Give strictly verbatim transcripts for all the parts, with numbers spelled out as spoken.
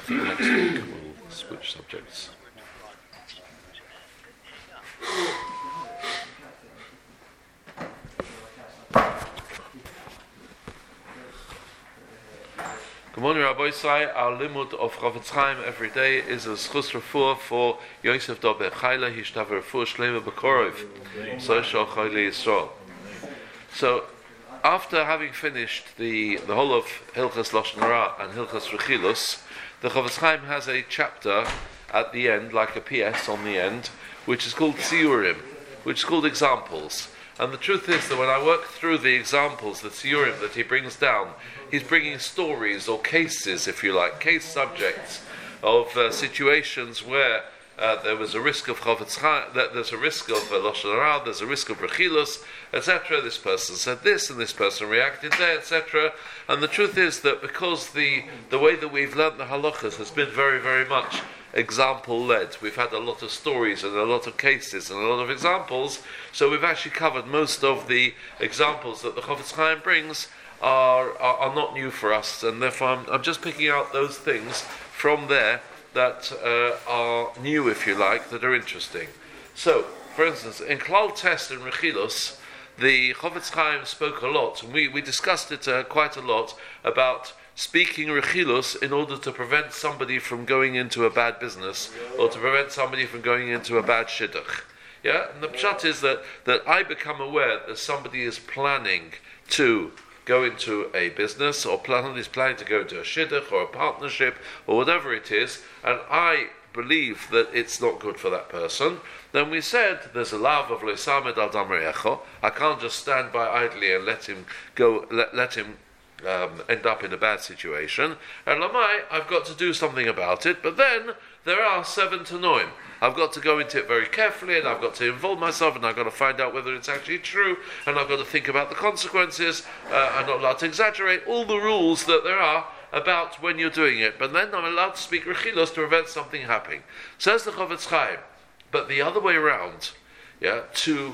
think next week we'll switch subjects. Good morning, Rabbi Sai. Our limud of Chofetz Chaim every day is a schus refuah for Yosef Dobe Chayla. Hishtav refuah shlema b'korov. So shall Chayli Yisrael. So, after having finished the the whole of Hilchas Lashon Hara and Hilchas Rechilus, the Chofetz Chaim has a chapter at the end, like a P S on the end, which is called Tziyurim, which is called examples. And the truth is that when I work through the examples, the tziyurim that he brings down, he's bringing stories or cases, if you like, case subjects of uh, situations where uh, there was a risk of Chofetz Chaim, that there's a risk of uh, Lashon Hara, there's a risk of Rechilus, et cetera. This person said this, and this person reacted there, et cetera. And the truth is that because the the way that we've learnt the halachas has been very, very much example-led. We've had a lot of stories and a lot of cases and a lot of examples, so we've actually covered most of the examples that the Chofetz Chaim brings are, are, are not new for us, and therefore I'm, I'm just picking out those things from there that uh, are new, if you like, that are interesting. So, for instance, in Klal Test and Rechilus, the Chofetz Chaim spoke a lot, and we, we discussed it uh, quite a lot, about speaking Rechilus in order to prevent somebody from going into a bad business or to prevent somebody from going into a bad shidduch. Yeah? And the pshat is that, that I become aware that somebody is planning to go into a business or plan, is planning to go into a shidduch or a partnership or whatever it is, and I believe that it's not good for that person, then we said there's a lav of Leisamed al Damreyecho. I can't just stand by idly and let him go, let, let him Um, end up in a bad situation, and Lamai, I've got to do something about it, but then there are seven to noim. I've got to go into it very carefully, and I've got to involve myself, and I've got to find out whether it's actually true, and I've got to think about the consequences. uh, I'm not allowed to exaggerate, all the rules that there are about when you're doing it, but then I'm allowed to speak Rechilos to prevent something happening. Says the Chofetz Chaim, but the other way around, yeah, to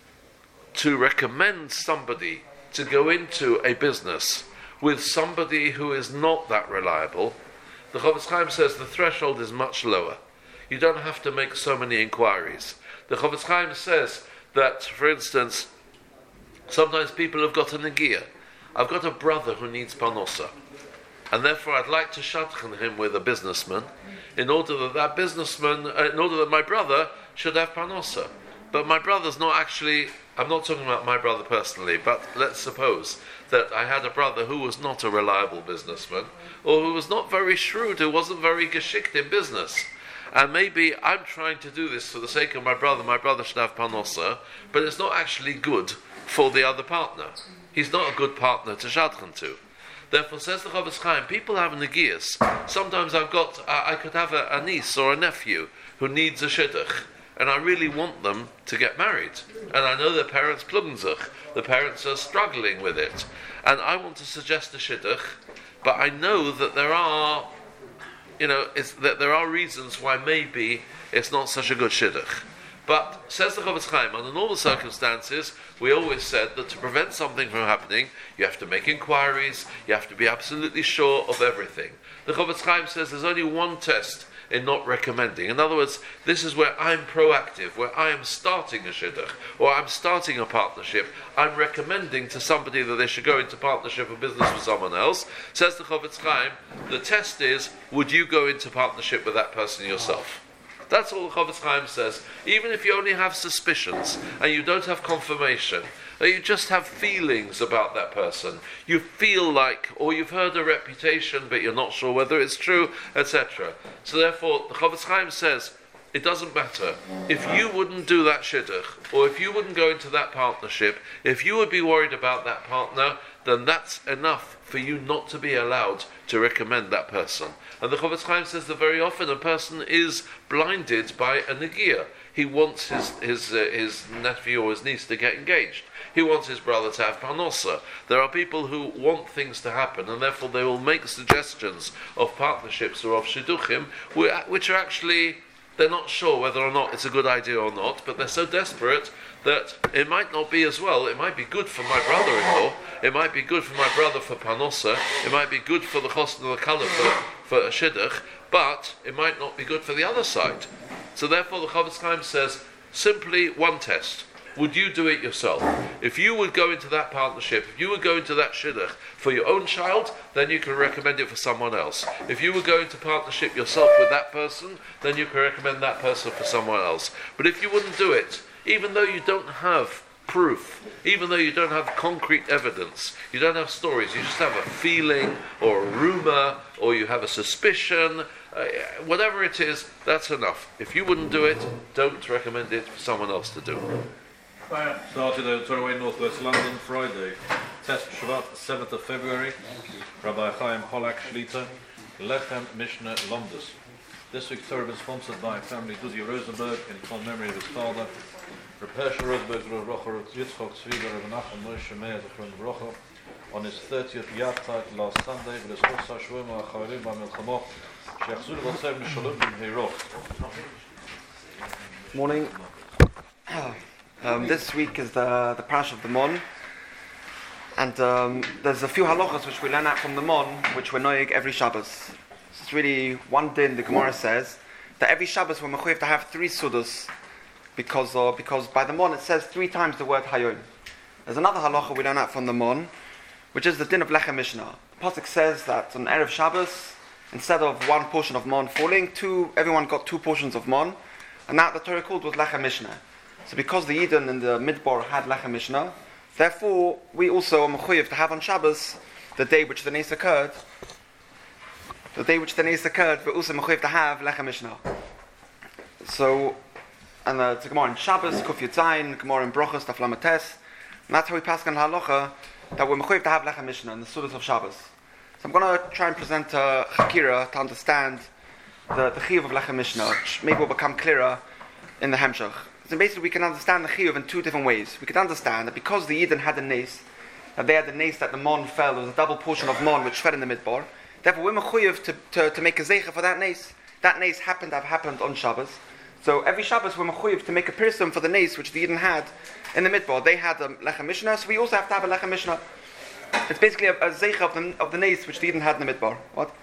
to recommend somebody to go into a business with somebody who is not that reliable, the Chofetz Chaim says the threshold is much lower. You don't have to make so many inquiries. The Chofetz Chaim says that, for instance, sometimes people have got a negia. I've got a brother who needs parnosa, and therefore I'd like to shadchan him with a businessman, in order that that businessman, uh, in order that my brother should have parnosa. But my brother's not actually, I'm not talking about my brother personally, but let's suppose that I had a brother who was not a reliable businessman, or who was not very shrewd, who wasn't very geschikt in business. And maybe I'm trying to do this for the sake of my brother, my brother should have parnosa, but it's not actually good for the other partner. He's not a good partner to shadchan to. Therefore, says the Chofetz Chaim, people have negias. Sometimes I've got, uh, I could have a, a niece or a nephew who needs a shidduch, and I really want them to get married. And I know their parents pluggenzuch. The parents are struggling with it. And I want to suggest a shidduch, but I know that there are, you know, it's, that there are reasons why maybe it's not such a good shidduch. But, says the Chofetz Chaim, under normal circumstances, we always said that to prevent something from happening, you have to make inquiries, you have to be absolutely sure of everything. The Chofetz Chaim says there's only one test in not recommending. In other words, this is where I'm proactive, where I am starting a shidduch, or I'm starting a partnership. I'm recommending to somebody that they should go into partnership or business with someone else. Says the Chofetz Chaim, the test is, would you go into partnership with that person yourself? That's all the Chofetz Chaim says. Even if you only have suspicions, and you don't have confirmation, or you just have feelings about that person, you feel like, or you've heard a reputation, but you're not sure whether it's true, et cetera. So therefore, the Chofetz Chaim says, it doesn't matter. If you wouldn't do that shidduch, or if you wouldn't go into that partnership, if you would be worried about that partner, then that's enough for you not to be allowed to recommend that person. And the Chofetz Chaim says that very often a person is blinded by a negia. He wants his his uh, his nephew or his niece to get engaged. He wants his brother to have parnosa. There are people who want things to happen, and therefore they will make suggestions of partnerships or of shidduchim, which are actually they're not sure whether or not it's a good idea or not, but they're so desperate that it might not be as well. It might be good for my brother-in-law, it might be good for my brother for Panosa, it might be good for the Chosn of the Kala for, for a Shidduch, but it might not be good for the other side. So therefore the Chofetz Chaim says, simply one test. Would you do it yourself? If you would go into that partnership, if you would go into that shidduch for your own child, then you can recommend it for someone else. If you would go into partnership yourself with that person, then you can recommend that person for someone else. But if you wouldn't do it, even though you don't have proof, even though you don't have concrete evidence, you don't have stories, you just have a feeling or a rumor or you have a suspicion, uh, whatever it is, that's enough. If you wouldn't do it, don't recommend it for someone else to do. Started at Torway, Northwest London, Friday. Test Shabbat, seventh of February. Rabbi Chaim Holak Shlita, Lechem Mishnah Lomdus. This week's Torah is sponsored by family Duzi Rosenberg in fond memory of his father. Rabbi Rosenberg, Rabbi Yitzchok Tzviga, Rabbi Nachman Moshe Meir, Zechron Brocha, on his thirtieth Yahrzeit last Sunday, with his Chosa Shvoma Acharim B'Milchamo, Shechzul V'Tzev Mishalom B'Mheirot. Morning. Um, this week is the the Parash of the Mon, and um, there's a few halachas which we learn out from the Mon, which we're noig every Shabbos. It's really one din. The Gemara says that every Shabbos we're mechuyev to have three sudas, because uh, because by the Mon it says three times the word Hayom. There's another halacha we learn out from the Mon, which is the din of Lechem Mishnah. The pasuk says that on Erev Shabbos, instead of one portion of Mon falling, two everyone got two portions of Mon, and that the Torah called was Lechem Mishnah. So because the Yidden in the Midbar had Lechem Mishnah, therefore we also are mechuyev to have on Shabbos, the day which the Nes occurred, the day which the Nes occurred, we're also mechuyev to have Lechem Mishnah. So, and uh, it's a Gemara in Shabbos, Kuf Yitzayin, Gemara in Brochos, Taf Lamates, and that's how we pass on halacha, that we're mechuyev to have Lechem Mishnah in the Sudas of Shabbos. So I'm going to try and present a Chakira to understand the, the Chiyuv of Lechem Mishnah, which maybe will become clearer in the Hemshach. So basically we can understand the Chiyuv in two different ways. We can understand that because the Yidden had a Nes, that they had the Nes that the Mon fell, there was a double portion of Mon which fell in the Midbar, therefore we're mechuyev to, to, to make a Zeicha for that Nes. That Nes happened to have happened on Shabbos. So every Shabbos we're mechuyev to make a Pirsum for the Nes which the Yidden had in the Midbar. They had a Lechem Mishnah, so we also have to have a Lechem Mishnah. It's basically a, a Zeicha of the, of the Nes which the Yidden had in the Midbar. What?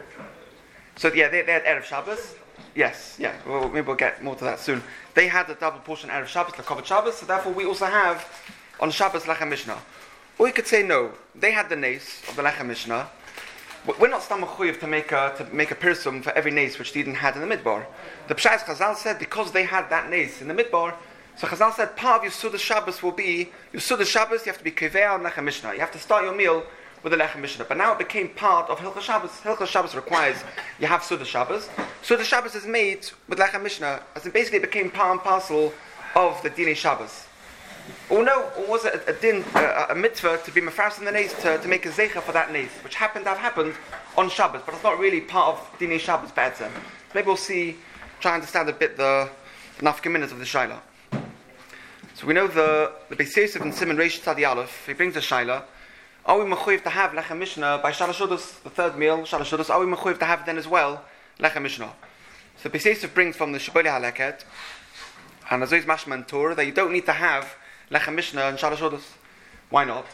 So yeah, they, they had Erev Shabbos. Yes, yeah, well, maybe we'll get more to that soon. They had a double portion Erev Shabbos, the Kavod Shabbos, so therefore we also have on Shabbos Lechem Mishnah. Or you could say no, they had the Nes of the Lechem Mishnah. We're not stam mechuyev to make a to make a pirsum for every Nes which they didn't had in the Midbar. The Pshas Chazal said because they had that Nes in the Midbar, so Chazal said part of your Sudas Shabbos will be your Sudas Shabbos. You have to be kivei on Lechem Mishnah. You have to start your meal with the Lechem Mishnah. But now it became part of Hilchos Shabbos. Hilchos Shabbos requires you have Sudas Shabbos. Sudas Shabbos is made with Lechem Mishnah, as it basically became part and parcel of the Dinei Shabbos. Or no, or was it a, a din, a, a mitzvah to be mefaras in the Nes, to, to make a zeicha for that Nes, which happened to have happened on Shabbos, but it's not really part of Dinei Shabbos B'etzem. Maybe we'll see, try and understand a bit the nafkaminas of the Shaila. So we know the the Beis Yosef and Simon Reish Tzadi Aleph, he brings a Shaila. Are we mechuyev to have Lechem Mishnah by Shalosh Udos, the third meal, Shalosh Udos, are we mechuyev to have then as well Lechem Mishnah? So Beis Yosef brings from the Shibbolei HaLeket, and Azois Mashman Torah, that you don't need to have Lechem Mishnah and Shalosh Udos. Why not?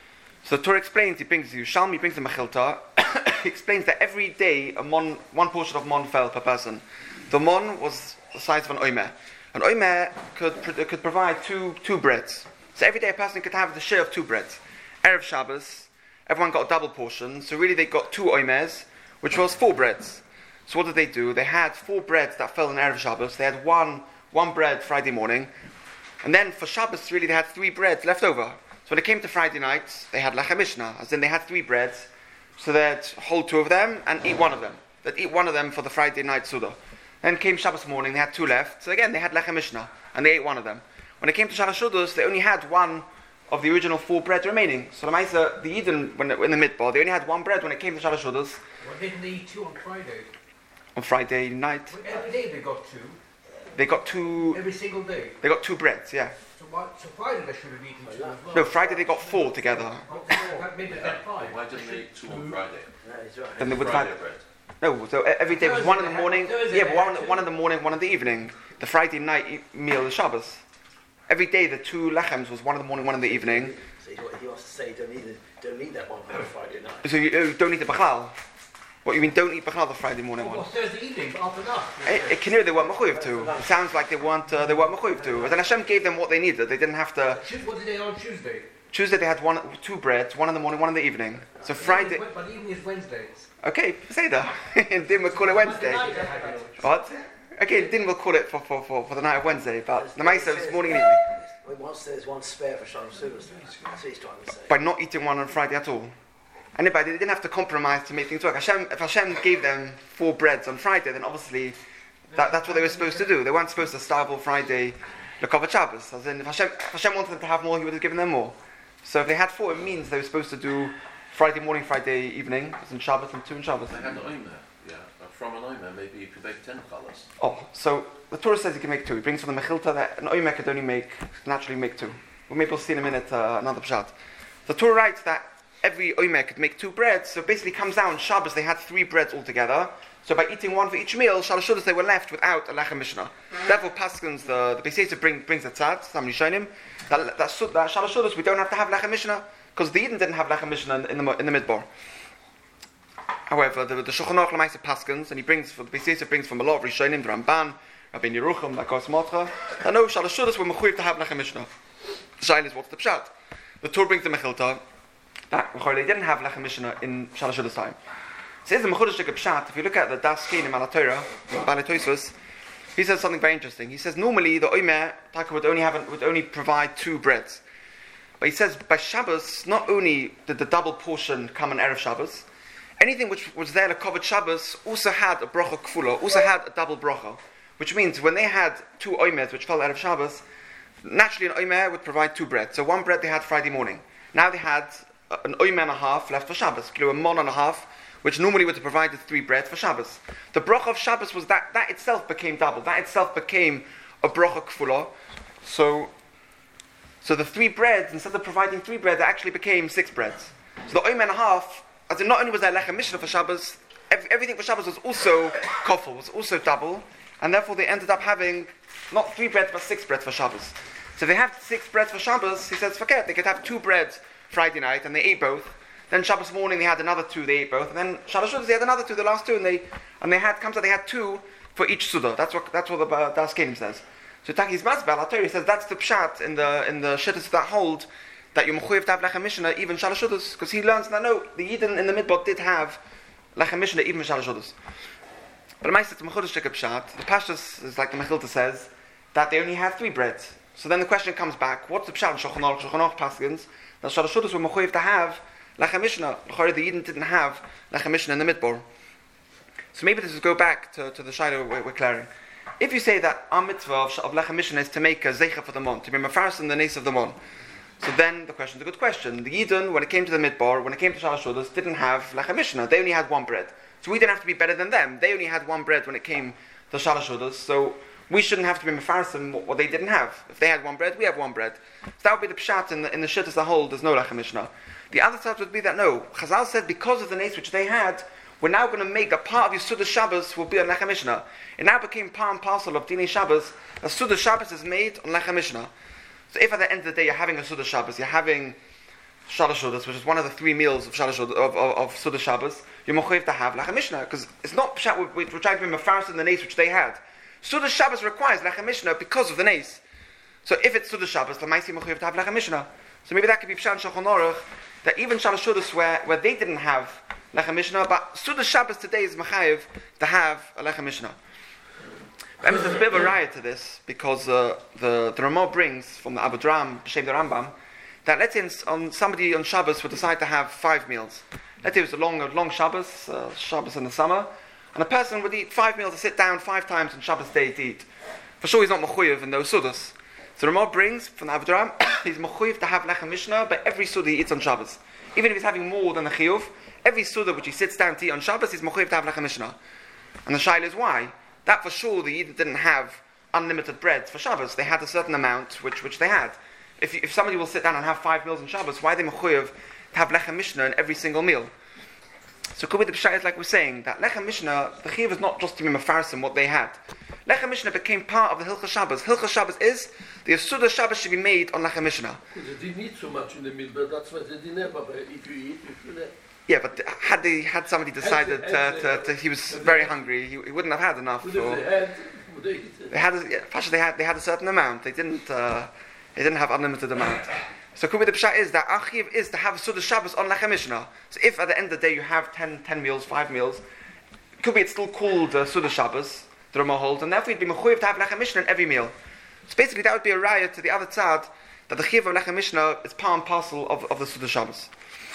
So the Torah explains, he brings you Shalmi, he brings the Mechilta, he explains that every day a mon, one portion of mon fell per person. The mon was the size of an oimer. An oimer could, could provide two, two breads. So every day a person could have the share of two breads. Erev Shabbos, everyone got a double portion, so really they got two oimers, which was four breads. So what did they do? They had four breads that fell in Erev Shabbos. They had one one bread Friday morning, and then for Shabbos, really they had three breads left over. So when it came to Friday night, they had Lechem Mishnah, as in they had three breads, so they'd hold two of them and eat one of them. They'd eat one of them for the Friday night Suda. Then came Shabbos morning, they had two left, so again they had Lechem Mishnah, and they ate one of them. When it came to Shalosh Udos, they only had one of the original four bread remaining. So the Maisa, the Yidden, when in the Midbar, they only had one bread when it came to Shalosh Udos. Well, didn't they eat two on Friday? On Friday night. Well, every day they got two. They got two. Every single day. They got two breads, yeah. So, what, so Friday they should have eaten two as well. No, Friday they got four together. Oh, four. Maybe they had five. Why didn't they eat two on Friday? Then they would Friday have. bread. No, so e- every day was Thursday one in the they had- morning. Thursday Yeah, they but one, had in the- two. one in the morning, one in the evening. The Friday night e- meal is Shabbos. Every day the two lechems was one in the morning, one in the evening. So he, he wants to say you don't need, it, don't need that one for a Friday night. So you, you don't eat the bachlal. What you mean? Don't eat bachlal the Friday morning Well, one? Thursday evening, but after that. It, it can hear they weren't mechuyev to. It sounds like they weren't. Uh, they weren't mechuyev to. But then Hashem gave them what they needed. They didn't have to. Tues- What did they on Tuesday? Tuesday they had one, two breads, one in the morning, one in the evening. So Friday. But the evening is Wednesdays. Okay, say that. Then we'll call it Wednesday. Monday night they had it. What? Okay, then we'll call it for, for, for, for the night of Wednesday. But the Maisa is morning and Well, evening. once there's one spare for Shalom Sudas, that's what he's trying to say. By not eating one on Friday at all. And if I, they didn't have to compromise to make things work. Hashem, if Hashem gave them four breads on Friday, then obviously that, that's what they were supposed to do. They weren't supposed to starve all Friday, Lekovat Shabbos. As in, if Hashem, if Hashem wanted them to have more, He would have given them more. So if they had four, it means they were supposed to do Friday morning, Friday evening, as in Shabbos, and two in Shabbos. They had an oimer, yeah. Uh, From an oimer, maybe you could make ten colours. Oh, so the Torah says you can make two. He brings from the Mechilta that an oimer could only make, naturally make two. Well, maybe we'll see in a minute uh, another pshat. The Torah writes that every oimer could make two breads, so it basically comes down, Shabbos they had three breads altogether, so by eating one for each meal, Shalosh Shudas they were left without a lechem mishnah. Therefore Paskins, the, the Beis Yosef bring, brings a tzad, somebody shown him, that, that, that, that Shalosh Shudas we don't have to have lechem mishnah, because the Eden didn't have lechem mishnah in, in the in the midbar. However, the, the Shulchan Aruch Lamaisa Paskins, and he brings, for the Beis Yosef brings from a lot of Rishonim, the Ramban, Rabbi Yerucham, Lakos Motra, that no, Shalosh Shudas were mechuyev to have lechem mishnah. The shaila is what's the pshat? The Torah brings the Mechilta, that they didn't have lechem mishnah in Shalosh Shudas time. Says the Mechudesh Pshat, if you look at the Das Kein in Malatorah, Balei Tosfos, he says something very interesting. He says normally the Omer Taka would only have would only provide two breads. But he says by Shabbos, not only did the double portion come on Erev Shabbos, anything which was there Lekovat Shabbos also had a bracha kfula, also had a double bracha. Which means when they had two Omers which fell Erev Shabbos, naturally an Omer would provide two breads. So one bread they had Friday morning. Now they had an Omer and a half left for Shabbos, a mon and a half, which normally would have provided three breads for Shabbos. The bracha of Shabbos was that, that itself became double. That itself became a bracha kfula. So, so the three breads, instead of providing three breads, it actually became six breads. So the oim and a half, as in not only was there lechem mishnah for Shabbos, every, everything for Shabbos was also kofel, was also double, and therefore they ended up having not three breads but six breads for Shabbos. So if they have six breads for Shabbos, he says, forget, they could have two breads Friday night, and they ate both. Then Shabbos morning they had another two, they ate both, and then Shalosh Shudas they had another two, the last two, and they and they had comes out they had two for each suda. That's what that's what the uh, Das Kenim says. So Taki's Mazbel, He says that's the pshat in the in the shittas that hold that you're mechuyev to have lechem mishnah even Shalosh Shudas, because he learns that no, the Yidden in the midbar did have lechem mishnah even Shalosh Shudas. But the Ma'aseh Mechudesh pshat, the Pashtus is like the Mechilta says that they only had three breads. So then the question comes back: what's the pshat in Shulchan Aruch? Shulchan Aruch Paskins that Shalosh Shudas were mechuyev to have lechem mishnah. The Yidden didn't have lechem mishnah in the midbar. So maybe this is go back to, to the shaila we're, we're clearing. If you say that our mitzvah of, of lechem mishnah is to make a zeicha for the mon, to be mefaris in the nace of the mon, so then the question is a good question. The Yidden, when it came to the midbar, when it came to Shalosh Shudas, didn't have lechem mishnah. They only had one bread. So we didn't have to be better than them. They only had one bread when it came to Shalosh Shudas. So we shouldn't have to be mefarsim what, what they didn't have. If they had one bread, we have one bread. So that would be the pshat in the in the shit as a whole. There's no lechem mishnah. The other side would be that no, Chazal said because of the nace which they had, we're now going to make a part of Yisudah Shabbos will be on lechem mishnah. It now became part and parcel of Dinei Shabbos. A Sudah Shabbos is made on lechem mishnah. So if at the end of the day you're having a Sudah Shabbos, you're having Shalosh Shudas, which is one of the three meals of Shalosh Shudas, of, of, of Sudah Shabbos, you're mechuyev to have lechem mishnah, because it's not pshat, we're, we're trying to be mefaris in the nace which they had. Sudah Shabbos requires lechem mishnah because of the nace. So if it's Sudah Shabbos, the Maisi mechuyev to have lechem mishnah. So maybe that could be pshat in Shulchan Aruch, that even Shalosh Shudas where, where they didn't have lechem mishnah, but Sudah Shabbos today is mechayev to have a lechem mishnah. I mean, there's a bit of a riot to this, because uh, the, the Ramah brings from the Abu Dram, B'Shem the Rambam, that let's say on somebody on Shabbos would decide to have five meals. Let's say it was a long, a long Shabbos, uh, Shabbos in the summer, and a person would eat five meals to sit down five times on Shabbos day to eat. For sure he's not mechuyev in those sudas. So Ramah brings from the Abu Dram, he's mechuyev to have lechem mishnah, but every suda he eats on Shabbos. Even if he's having more than the chiyuv, every suda which he sits down to eat on Shabbos, he's mechuyev to have lechem mishnah. And the shaila is why? That for sure the Yidden didn't have unlimited breads for Shabbos. They had a certain amount which which they had. If if somebody will sit down and have five meals on Shabbos, why are they mechuyev to have lechem mishnah in every single meal? So could be the pshat is like we're saying, that Lechem Mishnah, the Chiv is not just to be Mefarsim what they had. Lechem Mishnah became part of the Hilchah Shabbos. Hilchah Shabbos is, the Yasuda Shabbos should be made on Lechem Mishnah. They didn't eat so much in the middle, but that's what they didn't have. But if you eat, if you let. Yeah, but had they had somebody decided As- uh, as, to, uh, to, he was very hungry, he, he wouldn't have had enough. Would if Or, they had, would they eat it? they had, a, yeah, Pasha, they had, they had a certain amount. They didn't, uh, they didn't have unlimited amount. So could be the pshat is that Achiv is to have Suda Shabbos on Lechem Mishnah. So if at the end of the day you have ten, ten meals, five meals, could be it's still called uh, Suda Shabbos, the Ramah holds, and therefore you'd be mechuyev to have Lechem Mishnah in every meal. So basically that would be a raya to the other tzad, that the Chiv of Lechem Mishnah is part and parcel of, of the Suda Shabbos.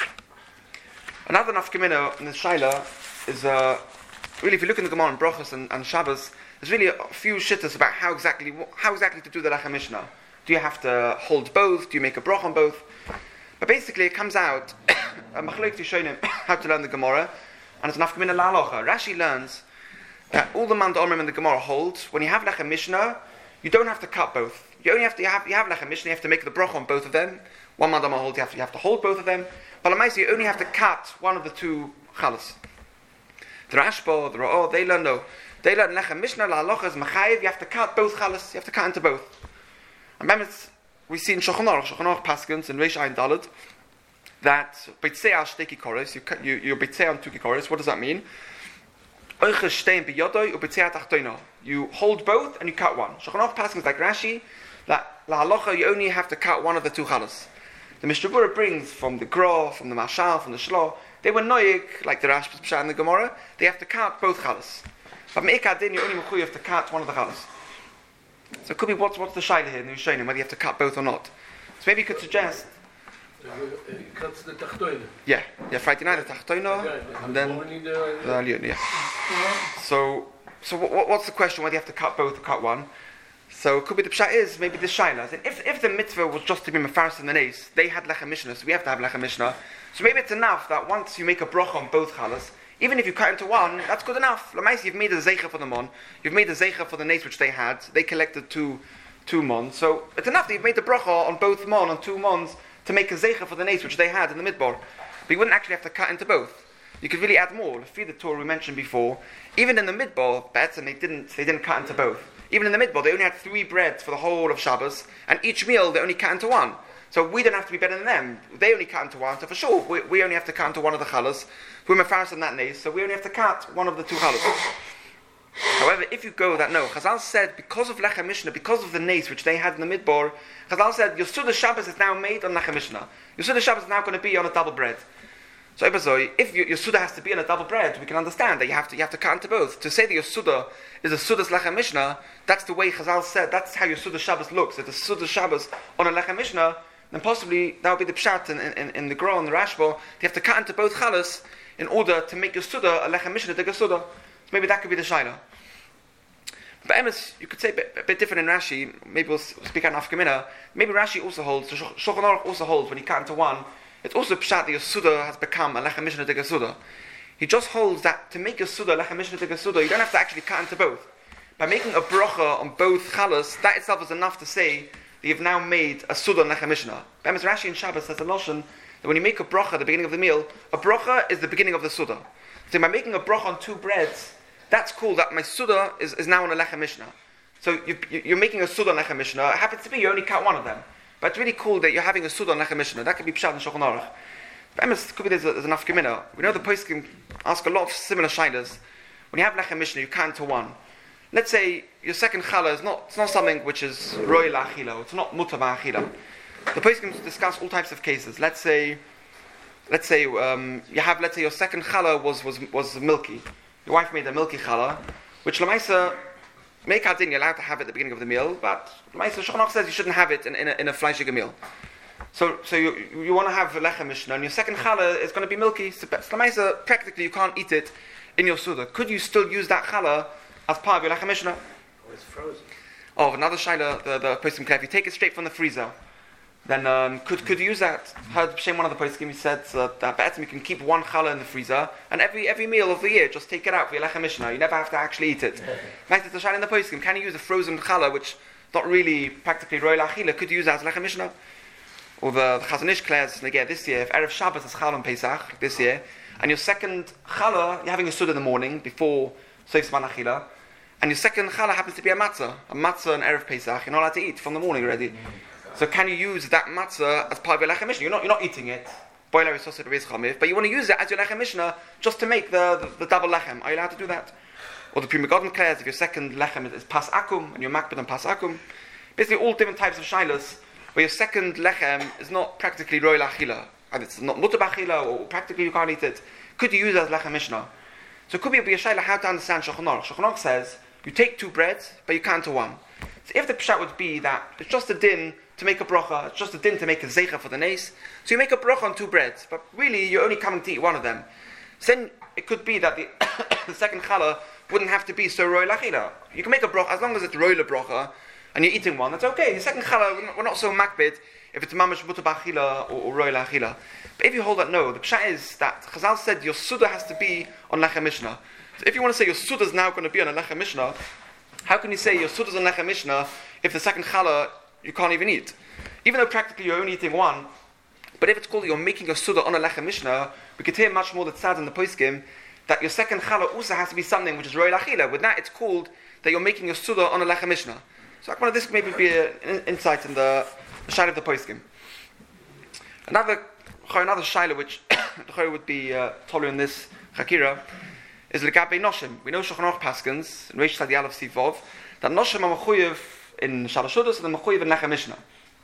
Another nafkamina in the Shaila is, uh, really if you look in the Gemara and Brachos and, and Shabbos, there's really a few shittas about how exactly how exactly to do the Lechem Mishnah. Do you have to hold both? Do you make a brach on both? But basically it comes out, a machlok Rishonim, how to learn the Gemara, and it's an nafkamina la'alocha. Rashi learns that all the man omrim in the Gemara holds, when you have Lechem Mishnah, you don't have to cut both. You only have to, you have, you have Lechem Mishnah, you have to make the brach on both of them. One man omrim holds, you have, to, you have to hold both of them. But Lamaisa, you only have to cut one of the two chalas. The Rashba, the Ra'ah, they learn no. They learn Lechem Mishnah la'alocha is mechayev, you have to cut both chalas, you have to cut into both. And remember, we see in Shulchan Aruch, Shulchan Aruch Paskins, in Reish Ayin Daled, that Beitzei al shtei kikoros, you you you Beitzei on two kikoros. What does that mean? Oiches shtein biyodoi u Beitzei atachtoino. You hold both and you cut one. Shulchan Aruch Paskins like Rashi, that la halacha you only have to cut one of the two chalas. The Mishnah Berurah brings from the Gra, from the Mashal, from the Shlo, they were noyik, like the Rashb's Pshat in the Gemara, they have to cut both chalas. But Me'ikad din, you only mechuyev to cut one of the chalas. So it could be what's, what's the shaila here in the Rishonim, whether you have to cut both or not. So maybe you could suggest, He cuts the tachtoine. yeah, yeah, Friday night the Tachtoino, and then Morning the the. Aliyun, yeah. So, so what, what's the question, whether you have to cut both or cut one? So it could be the pshat is, maybe the shaila. If, if the mitzvah was just to be mefaris and the nes, they had Lechem Mishnah, so we have to have Lechem Mishnah. So maybe it's enough that once you make a broch on both chalas, even if you cut into one, that's good enough. Lamaisi, you've made a zeicha for the mon, you've made a zeicha for the nes which they had. They collected two, two mon. So it's enough that you've made the bracha on both mon, on two mons, to make a zeicha for the nes which they had in the midbar. But you wouldn't actually have to cut into both. You could really add more. The the Torah we mentioned before, even in the midbar, better they didn't they didn't cut into both. Even in the midbar, they only had three breads for the whole of Shabbos, and each meal they only cut into one. So we don't have to be better than them. They only cut into one, so for sure we, we only have to cut into one of the chalas. We're mefaris in that nes, so we only have to cut one of the two chalas. However, if you go that no, Chazal said because of Lechem Mishnah, because of the nes which they had in the midbar, Chazal said your Suda Shabbos is now made on Lechem Mishnah. Your Suda Shabbos is now going to be on a double bread. So if your, your Suda has to be on a double bread, we can understand that you have to you have to cut into both. To say that your Suda is a Suda's Lechem Mishnah, that's the way Chazal said. That's how your Suda Shabbos looks. It's a Suda Shabbos on a Lechem Mishnah. Then possibly that would be the pshat in, in, in the Gra and the Rashba. You have to cut into both chalas in order to make your Suda a Lechem Mishnah Dega Suda. So maybe that could be the Shaila. But Emes, you could say a bit, a bit different in Rashi. Maybe we'll speak out in Afkamina. Maybe Rashi also holds, so Shulchan Aruch also holds when you cut into one, it's also pshat that your Suda has become a Lechem Mishnah Dega Suda. He just holds that to make your Suda a Lechem Mishnah Dega Suda, you don't have to actually cut into both. By making a bracha on both chalas, that itself is enough to say that you've now made a Suda on Lechem Mishnah. Be'emes Rashi in Shabbos says a loshon that when you make a bracha at the beginning of the meal, a bracha is the beginning of the Suda. So by making a bracha on two breads, that's cool that my Suda is, is now on a Lechem Mishnah. So you, you, you're making a Suda on Lechem Mishnah. It happens to be you only cut one of them. But it's really cool that you're having a Suda on Lechem Mishnah. That could be pshat in Shulchan Aruch. Be'emes could be there's, a, there's enough gemina. We know the poskim ask a lot of similar shaylas. When you have Lechem Mishnah, you cut into one. Let's say your second challah is not, it's not something which is roi la'achila, it's not mutar ba'achila. The poskim discuss all types of cases. Let's say, let's say um, you have, let's say your second challah was, was, was milky. Your wife made a milky challah, which Lamaisa, make adin, you're allowed to have it at the beginning of the meal, but Lamaisa, Shulchan Aruch says you shouldn't have it in, in a, in a fleishiger meal. So, so you, you want to have a Lechem Mishnah, and your second challah is going to be milky. So Lamaisa, practically you can't eat it in your Suda. Could you still use that challah as part of your Lechem Mishnah? Oh, it's frozen. Oh, another shayla, the, the poskim care. If you take it straight from the freezer, then um, could could you use that? Heard Shem, one of the poskim, he said uh, that better you can keep one challah in the freezer, and every every meal of the year, just take it out for your Lechem Mishnah. You never have to actually eat it. Nice, it's a shayla in the poskim. Can you use a frozen challah, which not really practically roi la'achila? Could you use that as Lechem Mishnah? Or the, the Chazon Ish declares, like, yeah, this year, if Erev Shabbos is Chal on Pesach, this year, and your second challah, you're having a suda in the morning before Seif Zman Achila, and your second challah happens to be a matzah, a matzah and Erev Pesach, you're not allowed to eat from the morning already. So can you use that matzah as part of your lechem mishnah? You're not, you're not eating it, but you want to use it as your lechem mishnah just to make the, the, the double lechem. Are you allowed to do that? Or the Pri Megadim declares if your second lechem is, is pas akum and you're makbid on pas akum, basically all different types of shilas where your second lechem is not practically roy lachila, and it's not mutar b'achila, or practically you can't eat it. Could you use it as lechem mishnah? So it could be a shayla how to understand Shulchan Aruch. Shulchan Aruch says you take two breads, but you can't to one. So if the pshat would be that it's just a din to make a bracha, it's just a din to make a zeicha for the nace, so you make a bracha on two breads, but really you're only coming to eat one of them. So then it could be that the, the second challah wouldn't have to be so roy lachila. You can make a bracha as long as it's roy la bracha and you're eating one. That's okay. The second challah we're not, we're not so makbid if it's mamash mutar b'achila or, or roy lachila. But if you hold that no, the pshat is that Chazal said your suda has to be on lechem mishnah. So if you want to say your suda is now going to be on a lechem mishnah, how can you say your suda is on lechem mishnah if the second challah you can't even eat? Even though practically you're only eating one, but if it's called that you're making a suda on a lechem mishnah, we could hear much more that says in the poskim that your second challah also has to be something which is roy lachila. With that, it's called that you're making a suda on a lechem mishnah. So I this maybe be an insight in the, the shaila of the poskim. Another another shaila which the would be uh, tolerant in this chakira is legabe noshim. We know Shulchan Aruch paskins in Reish Tzadi Aleph Sivov that noshim are mechuyev in shalosh seudos and the mechuyev in lechem mishnah.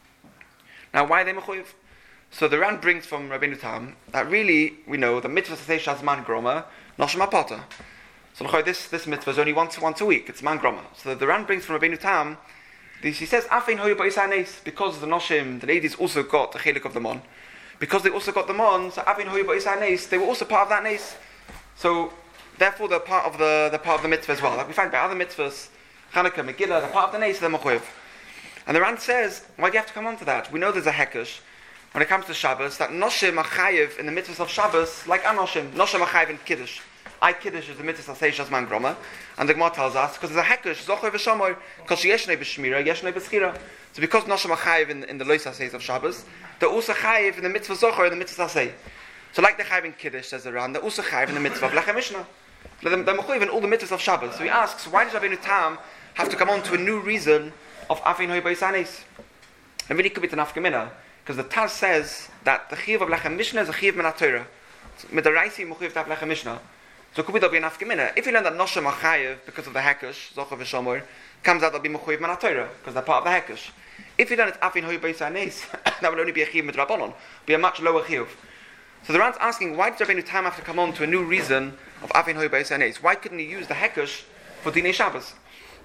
Now, why are they mechuyev? So the Ran brings from Rabbeinu Tam that really we know the mitzvah to say shazman groma noshim apata. So this this mitzvah is only once once a week. It's man groma. So the Ran brings from Rabbeinu Tam. He says afein hoyu ba'isai because the noshim, the ladies also got the chelik of the mon. Because they also got the mon, so afein hoyu ba'isai they were also part of that nes. So therefore they're part of the the part of the mitzvah as well. Like we find by other mitzvahs, Chanukah, Megillah, they're part of the nes, they're mechuyev. And the Ran says, why do you have to come on to that? We know there's a hekesh when it comes to Shabbos that noshim are chayiv in the mitzvahs of Shabbos like anoshim. Noshim are chayiv in kiddush. I kiddush is the mitzvah say shazman groma, and the Gemara tells us because there's a hekesh zocher v'shamoy because yeshnei b'shmira yeshnei b'schira. So because noshim are chayiv in, in the lois says of Shabbos, they're also chayiv in the mitzvah zocher in the mitzvah say. So like they're chayiv in kiddush, says the Ran, they're also chayiv in the mitzvah of lechem mishnah. They're mechuyev in all the mitzvahs of Shabbos. So he asks, why does Rabbeinu Tam have to come on to a new reason of afein hoyu ba'isai? And really could be the nafkamina because the Taz says that the chiyuv of lechem mishnah is a chiyuv min haTorah. Midaraisi mechuyev to have lechem mishnah. So it could be there'll be an afkamina. If you learn that noshim are chayiv because of the hekesh zocher v'shamor, comes out there'll be mechuyev min haTorah because they're part of the hekesh. If you learn it's afein hoyu ba'isai, that will only be a chiyuv midrabanon, be a much lower chiyuv. So the Ran's asking, why did Rabbeinu Tam have to come on to a new reason of afein hoyu ba'isai? Why couldn't he use the hekesh for dinei Shabbos?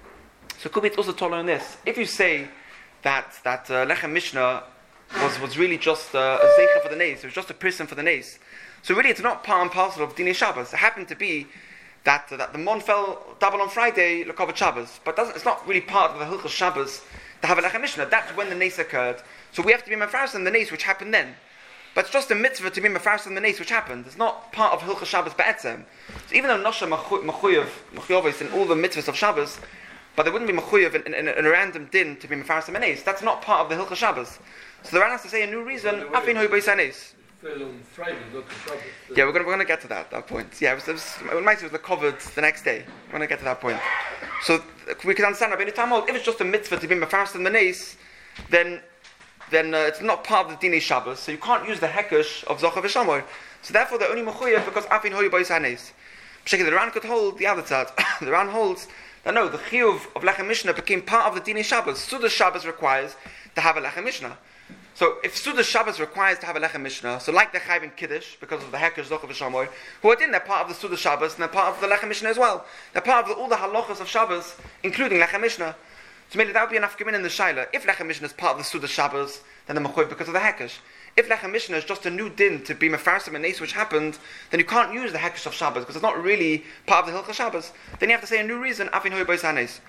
So it could be it's also told on this. If you say that that uh, lechem mishnah was, was really just uh, a zeicha for the nes, it was just a person for the nes. So really, it's not part and parcel of dinei Shabbos. It happened to be that uh, that the mon fell double on Friday, lekovat Shabbos, but doesn't, it's not really part of the hilchos Shabbos to have a lechem mishnah. That's when the nes occurred. So we have to be mefaros in the nes, which happened then. But it's just a mitzvah to be mefaros in the nes, which happened. It's not part of hilchos Shabbos be'etzem. So even though nosha mechuyev mechuyev in all the mitzvahs of Shabbos, but there wouldn't be mechuyev in, in, in, in a random din to be mefaros in the nes. That's not part of the hilchos Shabbos. So the Ran has to say a new reason. Afein hoyu ba'isai nes. Fell on Friday, not on Shabbos. Yeah, we're going we're to get to that that point. Yeah, it was, it was, it might have covered the next day. We're going to get to that point. So we can understand Rabbeinu Tam if it's just a mitzvah to be mefaros in the nes, then then uh, it's not part of the dinei Shabbos. So you can't use the hekesh of zocher v'shamor. So therefore they're only mechuyev because afein hoyu ba'isai nes. Particularly the Ran could hold the other side. The Ran holds that no, the chiyuv of lechem mishnah became part of the dinei Shabbos. Suda Shabbos requires to have a lechem mishnah. So if Suda Shabbos requires to have a lechem mishnah, so like the chayiv in kiddush because of the hekesh zocher v'shamor, who are in they're part of the Suda Shabbos and they're part of the lechem mishnah as well. They're part of the, all the halachas of Shabbos, including lechem mishnah. So maybe that would be enough given in the shaila. If lechem mishnah is part of the Suda Shabbos, then they're mechuyev because of the hekesh. If lechem mishnah is just a new din to be mefarsim and nes which happened, then you can't use the hekesh of Shabbos because it's not really part of the hilchah Shabbos. Then you have to say a new reason afein hoyu ba'isai nes.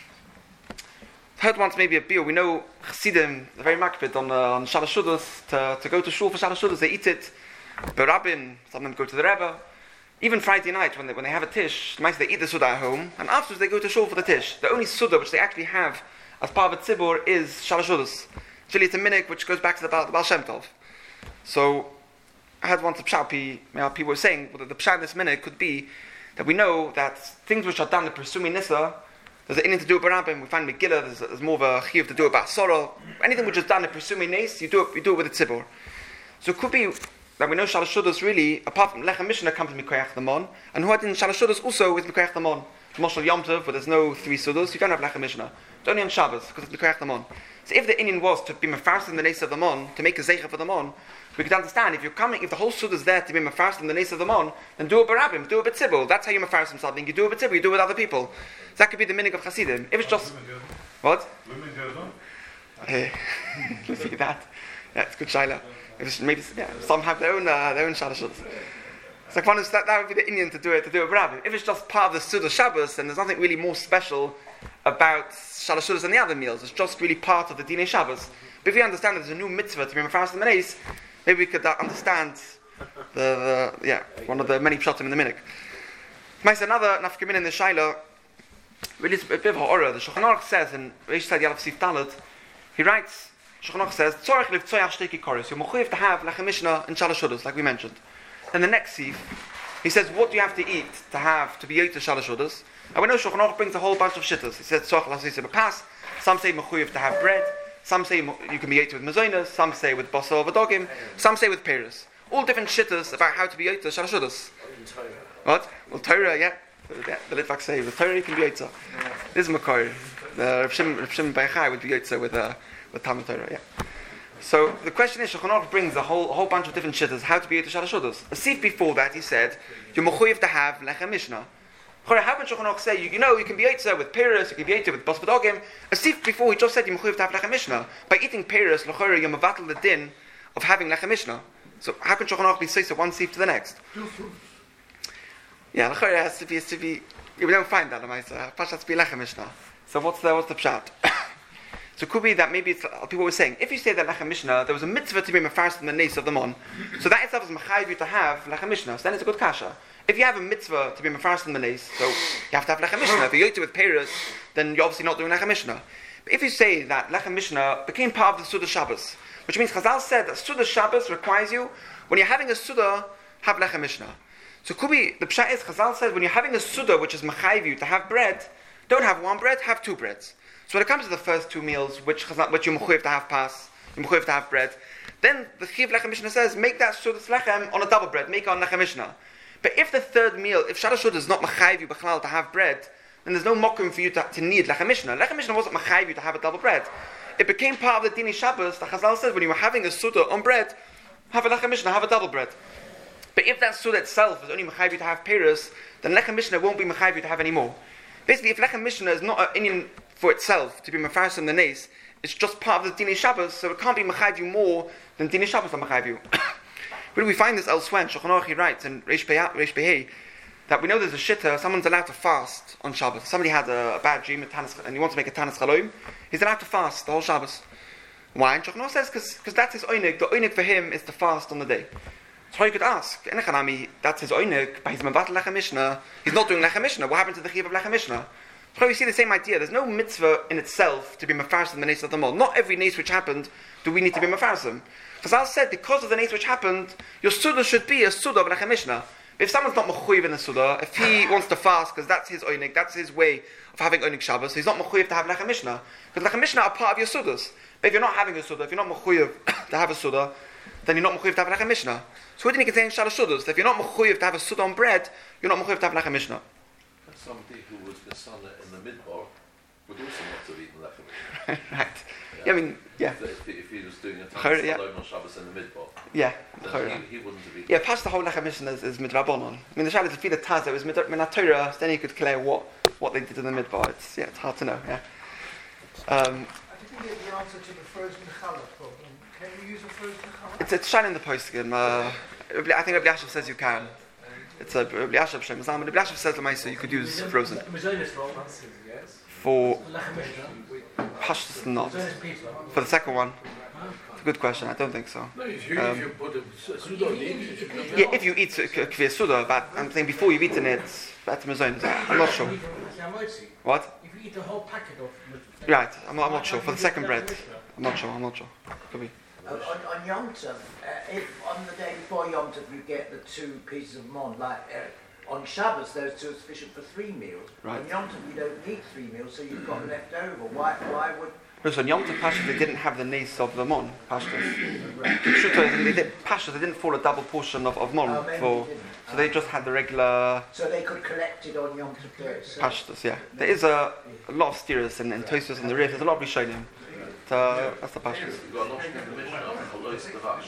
Third one's maybe a beer. We know Chassidim are very makbid on, uh, on Shalosh Seudos to, to go to shul for Shalosh Seudos. They eat it. Berabin, some of them go to the Rebbe. Even Friday night when they when they have a tish, they eat the Suda at home, and afterwards they go to shul for the tish. The only Suda which they actually have as part of a tzibur is Shalosh Seudos. Actually, it's a minhag which goes back to the Baal, the Baal Shem Tov. So I had once a pshat, you know, people were saying well, that the pshat in this minute could be that we know that things which are done to pursue nissa, there's an inning to do it barabim. We find Megillah, there's, there's more of a chiyuv to do it basara. Anything which is done to pursue nes, you do it, you do it with the tzibur. So it could be that we know Shalosh Shudas really, apart from Lechem Mishnah, comes with Mikoyach the Mon, and who had in Shalosh Shudas also with Mikoyach the Mon. Moshel Yom Tov, where there's no three Sudas, you don't have Lechem Mishnah. It's only on Shabbos, because it's Mikoyach the Mon. So if the Indian was to be Mefarsim in the Nes of the Mon, to make a Zeicha for the Mon, we could understand, if you're coming, if the whole Suda is there to be Mefarsim in the Nes of the Mon, then do it Barabim, do it B'tzibul. That's how you Mefarsim something. You do it B'tzibul, you do it with other people. So that could be the meaning of Hasidim. If it's just... What? Women go on. Hey, let's see that. Yeah, it's good Shaila. If maybe yeah, some have their own uh, their own Shalosh. It's like one is that, that would be the Indian to do it to do it Barabim. If it's just part of the Suda Shabbos, then there's nothing really more special about Shalosh Shudas than the other meals. It's just really part of the Dinei Shabbos. But if you understand that there's a new mitzvah to be Mefarsim the Menes, maybe we could uh, understand the, the yeah one of the many pshatim in the minhag. Mice another nafkamin in the Shaila. Really, it's a bit of a horror. The Shulchan Aruch says in Reish Tzad Yalav Sif Dalet, he writes. Shulchan Aruch says, "Tzorich liv tzoyach shteki koros." You're mechuyev to have Lechem Mishnah and Shalosh Shudas, like we mentioned. Then the next sif, he says, "What do you have to eat to have to be yoter Shalosh Shudas?" And we know Shulchan Aruch brings a whole bunch of shittas. He says, "Tzorich lasisei b'pas." Some say mechuyev to have bread. Some say you can be yoter with mazonos. Some say with basar v'dogim. Some say with pears. All different shittas about how to be yoter Shalosh Shudas. What? Well, Torah, yeah. Yeah, the Litvak say the Torah can be yoter. This is Makor. The Rav Shimon Bar Yochai would be yoter with uh, with Talmud Torah. Yeah. So the question is, Shulchan Aruch brings a whole a whole bunch of different shittas how to be yoter Shalosh Shudas. A sif before that, he said you're mechuyev to have Lechem Mishnah. How can Shulchan Aruch say you, you know you can be yoter with pears, you can be yoter with bas v'dogim? A sif before he just said you're mechuyev to have Lechem Mishnah. By eating pears, l'chora you're mevatel the din of having Lechem Mishnah. So how can Shulchan Aruch be saying one sif to the next? Yeah, l'chora has to be, has to be. We don't find that. Pshat has to be Lechem Mishnah. So what's the what's the pshat? So it could be that maybe it's, uh, people were saying if you say that Lechem Mishnah, there was a mitzvah to be mefarsim the nes of the mon, so that itself is mechayiv you to have Lechem Mishnah. So then it's a good kasha. If you have a mitzvah to be mefarsim the nes, so you have to have Lechem Mishnah. If you're yoter with pears, then you're obviously not doing Lechem Mishnah. But if you say that Lechem Mishnah became part of the Suda Shabbos, which means Chazal said that Suda Shabbos requires you when you're having a Suda have Lechem Mishnah. So could be the pshat is Chazal said when you're having a Suda which is mechayiv you to have bread, don't have one bread, have two breads. So when it comes to the first two meals, which which you're mechuyev to have pas, you're mechuyev to have bread, then the Chiv Lechem Mishnah says, make that Sudas Lechem on a double bread, make it on Lechem Mishnah. But if the third meal, if Shalosh Shudas is not mechayiv you b'chalal to have bread, then there's no mokum for you to, to need Lechem Mishnah. Lechem Mishnah wasn't mechayiv you to have a double bread. It became part of the Dini Shabbos. The Chazal says when you were having a Suda on bread, have a Lechem Mishnah, have a double bread. But if that Suda itself is only mechayiv you to have pears, then Lechem Mishnah won't be mechayiv you to have any more. Basically, if Lechem Mishnah is not an Indian for itself to be mefarsim the nes, it's just part of the Dinei Shabbos, so it can't be mechayiv you more than Dinei Shabbos are mechayiv you. Where do we find this elsewhere? Shulchan Aruch writes in Reish Behei that we know there's a shitta, someone's allowed to fast on Shabbos. Somebody had a, a bad dream and he wants to make a tanis chaloim, he's allowed to fast the whole Shabbos. Why? And Shulchan Aruch says because that's his oinig. The oinig for him is to fast on the day. So you could ask, Enechanami, that's his oinig, but he's mevatel Lechem Mishnah. He's not doing Lechem Mishnah. What happened to the chiv of Lechem Mishnah? So we see the same idea. There's no mitzvah in itself to be mefarsim the nes of the mol. Not every nes which happened do we need to be mefarsim. Chazal said because of the nes which happened, your suda should be a suda of Lechem Mishnah. If someone's not mechuyev in the suda, if he wants to fast because that's his oinig, that's his way of having oinig Shabbos, so he's not mechuyev to have Lechem Mishnah. Because Lechem Mishnah are part of your sudas. But if you're not having a suda, if you're not mechuyev to have a suda, then you're not mechuyev to have Lechem Mishnah. So what do you mean in Shalosh Shudas? That if you're not mechuyev to have a suda on bread, you're not mechuyev to have Lechem Mishnah. Somebody who was the son in the midbar would also not have eaten Lechem Mishnah. Right. Yeah. yeah, I mean, yeah. If he, if he was doing a Chor- tanis yeah. chaloim on Shabbos in the midbar, Yeah. then he, he wouldn't have eaten. Yeah, past the whole Lechem Mishnah is, is midrabanon. I mean, the Shabbos is the Taz, it was minat Torah, so then you could declare what, what they did in the midbar. It's, yeah, it's hard to know, yeah. Um, I didn't get the answer to the frozen challah problem. Can you use a frozen challah? it's, it's shining in the postscript. Uh, I think Rabbi Yashav says you can. It's a Rabbi Yashav Shem Zalman. Rabbi Yashav says Lamaisa you could use frozen. For Pashtus not. For the second one, it's a good question. I don't think so. No, if you, Um, if you put a suda on it, you should not Yeah, if you eat kvir suda, but I'm saying before you've eaten it, that's mazonos. I'm not sure. What? If you eat a whole packet of... Right, I'm not, I'm not sure. For the second bread, I'm not sure. I'm not sure. Could be. Uh, on, on Yom Tov, uh, if on the day before Yom Tov you get the two pieces of mon, like uh, on Shabbos those two are sufficient for three meals. Right. On Yom Tov you don't need three meals, so you've got left over. Why? Why would? So on Yom Tov Pashas, they didn't have the nace of the mon, Pashas. Pshuto, they did, Pashas, they didn't fall a double portion of, of mon. Oh, maybe for, they didn't. so they just had the regular So they could collect it on Yom Tov Day itself. Pashtas, yeah. There is a, a lot of steers and, and Tosfos and the Rif, there's a lot of Rishonim. Uh, that's the Pashtas. You've got a lot in the Mishnah of Chalois Davash.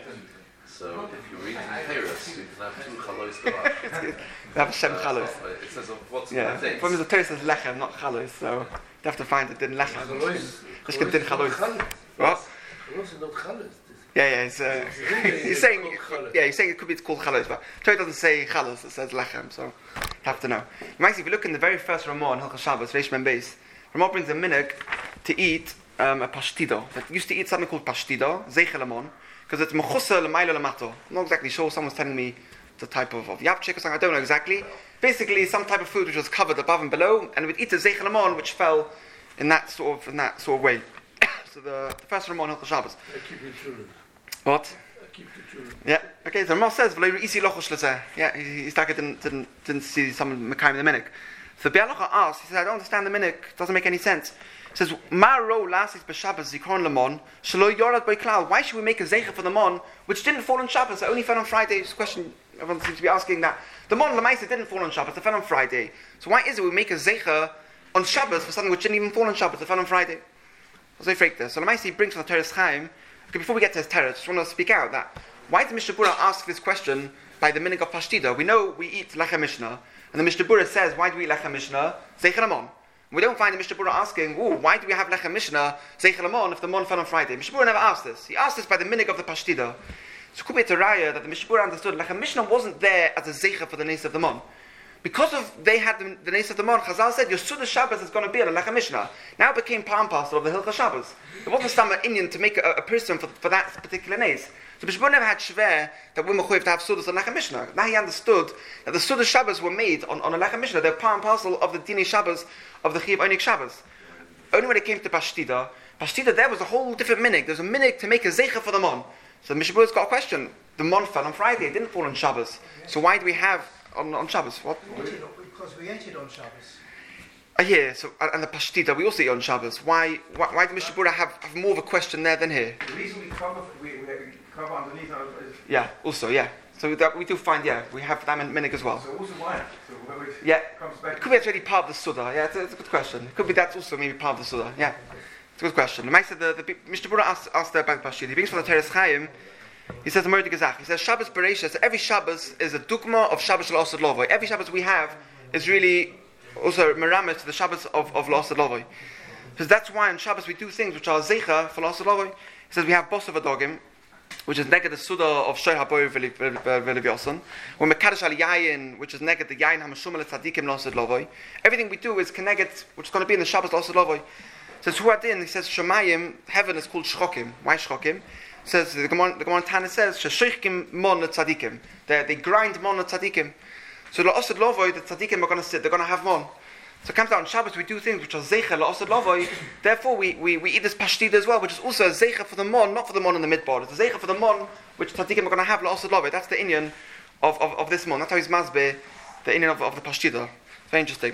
So if you read in Paris, you can have two Chalois Davash. They have Shem Uh, Chalos. so it says of what's Yeah. the things. When the Torah says Lechem, not Chalos, so you have to find it din Lechem. Just get din Chalos. What? Chalos is not chalos. Yeah, yeah, he's, uh, he's saying, yeah, he's saying it could be it's called Chalos, but Torah doesn't say Chalos, it says Lechem, so you have to know. Actually, if you look in the very first Ramah in Hilchos Shabbos, Reish Mem Beis, Ramah brings a minhag to eat um, a pashtido. They used to eat something called pashtido, Zeichel Amon, because it's mechusa l'maylo l'mato. I'm not exactly sure, someone's telling me the type of, of yapchik or something, I don't know exactly. Basically, some type of food which was covered above and below, and we'd eat a Zeichel Amon which fell in that sort of, in that sort of way. So the, the first Ramah in Hilchos Shabbos. I keep the children. What? I keep the children. Yeah. Okay. So Ramah says, "V'lo isi lochosh lezeh." Yeah. He, he started didn't, didn't didn't see someone mekayim the minhag. So Bialocha asked. He said, "I don't understand the minhag. It doesn't make any sense." He says, "Ma ro lasis b'Shabbos zikron lemon shelo yorad by klal." Why should we make a zeicha for the mon which didn't fall on Shabbos? It only fell on Friday. It's a question everyone seems to be asking that. The mon lemaisa didn't fall on Shabbos. It fell on Friday. So why is it we make a zeicha on Shabbos for something which didn't even fall on Shabbos? It fell on Friday. So he this. So lemaisa he brings from the Teres Chaim. Okay, before we get to his Teres, I just want to speak out that why did Mishnah Bura ask this question by the minhag of Pashtida? We know we eat Lechem Mishnah, and the Mishnah Bura says, why do we eat Lechem Mishnah? Zeichel Amon. We don't find the Mishnah Bura asking, ooh, why do we have Lechem Mishnah, Zeichel Amon, if the Mon fell on Friday? Mishnah Bura never asked this. He asked this by the minhag of the Pashtida. So it could be a raya that the Mishnah Bura understood Lechem Mishnah wasn't there as a Zeicha for the Nes of the Mon. Because of they had the, the Nes of the Mon, Chazal said, your Suda Shabbos is going to be on a Lechem Mishnah. Now it became part and parcel of the Hilchos Shabbos. It wasn't some Indian to make a, a person for, for that particular Nes. So Mishnah Bura never had shver that we're mechuyev to have Sudas on Lechem Mishnah. Now he understood that the Suda Shabbos were made on, on a Lechem Mishnah. They're part and parcel of the Dini Shabbos, of the Chiyav Onik Shabbos. Only when it came to Pashtida, Pashtida there was a whole different minhag. There's a minhag to make a Zeicha for the Mon. So Mishnah Bura's got a question. The Mon fell on Friday, it didn't fall on Shabbos. So why do we have on, on Shabbos? What? Because we ate it on Shabbos. Uh, yeah, so, uh, and the Pashtida, we also eat on Shabbos. Why why, why did Mishnah Bura have, have more of a question there than here? The reason we cover, we, we cover underneath our, is Yeah, also, yeah. So that we do find, yeah, we have that minhag as well. so also why? So where it Yeah. comes It back. could be actually part of the Suda. Yeah, it's a, it's a good question. It could be that's also maybe part of the Suda. Yeah, it's a good question. The Maisa, the, the Mishnah Bura asked, asked there about the Pashtida. He brings from the Teres Chaim. He says the Mordi Gezach. He says Shabbos Bereishis. Every Shabbos is a dukma of Shabbos Shel Osad Lovoi. Every Shabbos we have is really also meramis to the Shabbos of of Osad Lovoi. Because that's why on Shabbos we do things which are zeicha for Osad Lovoi. He says we have Bosav Adogim, which is neged the Suda of Shor Haboyer V'Levyoson. When Mekadosh Al Yayin, which is neged the Yayin Hamashum El Tzadikim Osad Lovoi. Everything we do is connected, which is going to be in the Shabbos Osad Lovoi. Says Huadin. He says Shemayim. Heaven is called Shchokim. Why Shchokim? Says the Gemara, the Gemara Tana says Shesheichkim Mon Tzadikim. They they grind Mon Tzadikim. So the Osad Lovoi, the Tzadikim are going to sit. They're going to have Mon. So it comes out on Shabbos. We do things which are zeicha Osad Lovoi. Therefore, we, we, we eat this Pashtida as well, which is also a zeicha for the Mon, not for the Mon in the midbar. It's a zeicha for the Mon, which Tzadikim are going to have Osad Lovoi. That's the inyan of, of, of this Mon. That's how he's masbe the inyan of, of the Pashtida. It's very interesting.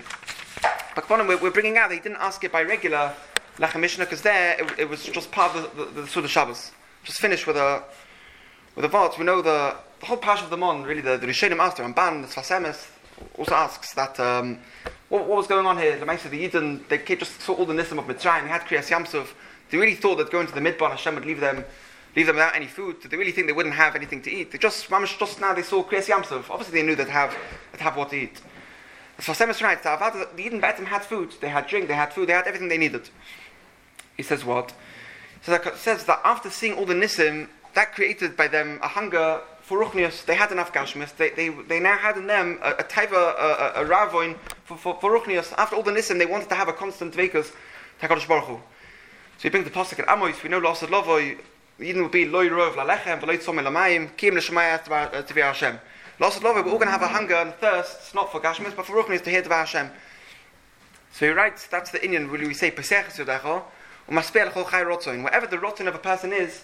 But we're, we're bringing out that he didn't ask it by regular Lechem Mishnah because there it, it was just part of the, the, the Suda Shabbos. Just finish with a with a vart. We know the, the whole pash of the Mon, really, the, the Rishonim asked her, and Ban, the Sfas Emes, also asks that, um, what, what was going on here? The Maisa, the Yidden, they just saw all the Nissim of Mitzrayim, they had Kriyas Yamsuf, they really thought that going to the Midbar, Hashem would leave them leave them without any food. Did they really think they wouldn't have anything to eat? They just, mamish, just now they saw Kriyas Yamsuf. Obviously they knew they'd have, they'd have what to eat. The Sfas Emes writes, the Yidden Be'etzim had food, they had drink, they had food, they had everything they needed. He says what? So that says that after seeing all the Nissim, that created by them a hunger for Ruchnius. They had enough Gashmis. They, they, they now had in them a, a taiva, a, a, a ravoin for, for, for Ruchnius. After all the Nissim, they wanted to have a constant Vekas to HaKadosh Baruch Hu. So he brings the pasuk at Amos. We know L'Osad Lovoi, Eden will be Loi Rov L'Alechem, V'Loi Tzom L'Mayim, Kim L'Shemayah T'vei Hashem. L'Osad Lovoi, we're all going to have a hunger and thirst. It's not for Gashmis, but for Ruchnius to hear T'vei Hashem. So he writes, that's the Indian, really we say, Pesach Yodecho, Whatever the rotten of a person is,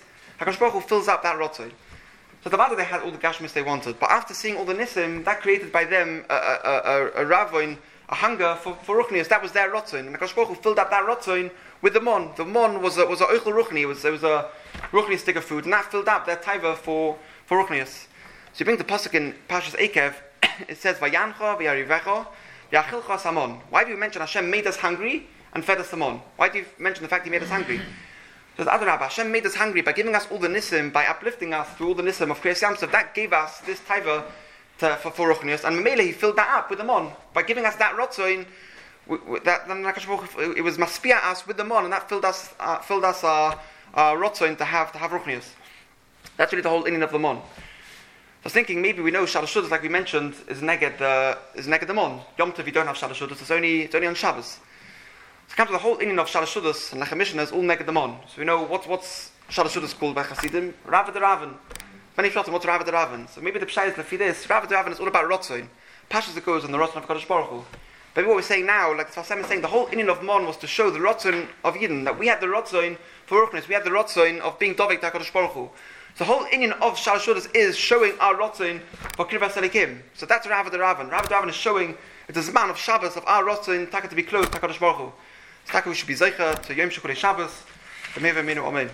HaKadosh Baruch Hu fills up that rotzon. So the Vada, they had all the gashmis they wanted, but after seeing all the nisim, that created by them a, a, a, a, a ravon, a hunger for, for ruchnius. That was their rotzon, and HaKadosh Baruch Hu filled up that rotzon with the mon. The mon was a, was a oichel ruchni, it was, it was a ruchni stick of food, and that filled up their taiva for, for ruchnius. So you bring the pasuk in Parshas Ekev, it says, Vayancha, Vayarivecha, V'yachilcha samon. Why do you mention Hashem made us hungry and fed us samon? Why do you mention the fact He made us hungry? Says Adarabah, Hashem made us hungry by giving us all the nisim, by uplifting us through all the nisim of Kriyas Yamsuf. That gave us this taiva to, for, for ruchnius, and Mamela He filled that up with the mon. By giving us that rotzoin, that then it was maspia us with the mon, and that filled us uh, filled us uh, uh, rotzoin to have to have ruchnius. That's really the whole inyan of the mon. I was thinking maybe we know Shalosh Shudas, like we mentioned, is neged uh, is neged the mon. Yom Tov you don't have Shalosh Shudas, it's only it's only on Shabbos. So come to the whole inyan of Shalosh Shudas and Lechem Mishnah is all neged the mon. So we know what's what's Shalosh Shudas called by Chasidim, Rav the Raven. Many flots what's Rav the Raven. So maybe the pshay is the this Rav the Raven is all about rotzoin. Pashas that goes on the rotzon of Kadosh Baruch Hu. But what we're saying now, like Tzvasem is saying, the whole inyan of mon was to show the rotzon of Yidden, that we had the rotzon for ruchnis, we had the rotzon of being dovek to Kadosh Baruch Hu. The whole inyan of Shalosh Shudas is showing our rotzon for Krivas Elikim. So that's Rav the Raven. Rav the Raven is showing it's a zman of Shabbos of our rotzon taka to be close to Kadosh Baruch Hu. So taka we should be zeicha to Yom Shecholei Shabbos. Amen. Amen.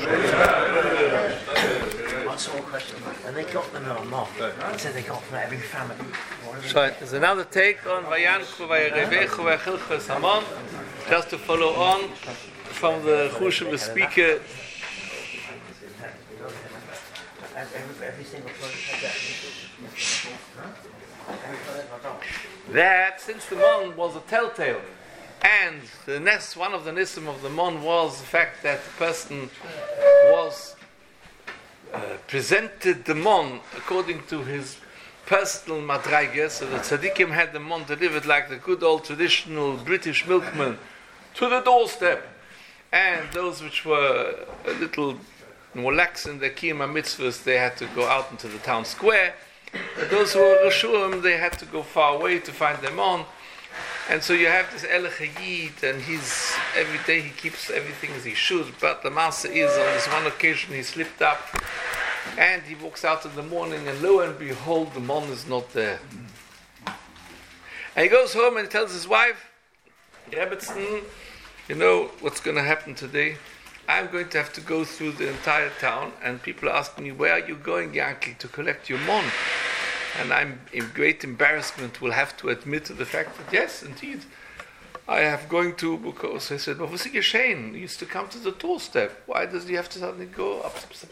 That's all question. And they got them on Mon. It said they got from every family. So there's another take on Vayanchu Vayarevechu Vayachilcha Samon, just to follow on from the Chushim speaker. Every single person That since the Mon was a telltale, and the nest, one of the nisim of the Mon was the fact that the person was uh, presented the Mon according to his personal madrage, so the tzaddikim had the Mon delivered like the good old traditional British milkman to the doorstep, and those which were a little more lax in their kiyum mitzvahs, they had to go out into the town square. But those who were Rishuim, they had to go far away to find them on. And so you have this Elech Yid, and he's every day he keeps everything as he should. But the Master is on this one occasion he slipped up, and he walks out in the morning, and lo and behold, the Mon is not there. And he goes home and he tells his wife, Rebbetzin, you know what's going to happen today? I'm going to have to go through the entire town, and people are asking me, where are you going, Yankee, to collect your mon? And I'm in great embarrassment, will have to admit to the fact that, yes, indeed, I have going to, because I said, well, what's geschehen? He used to come to the doorstep. Why does he have to suddenly go?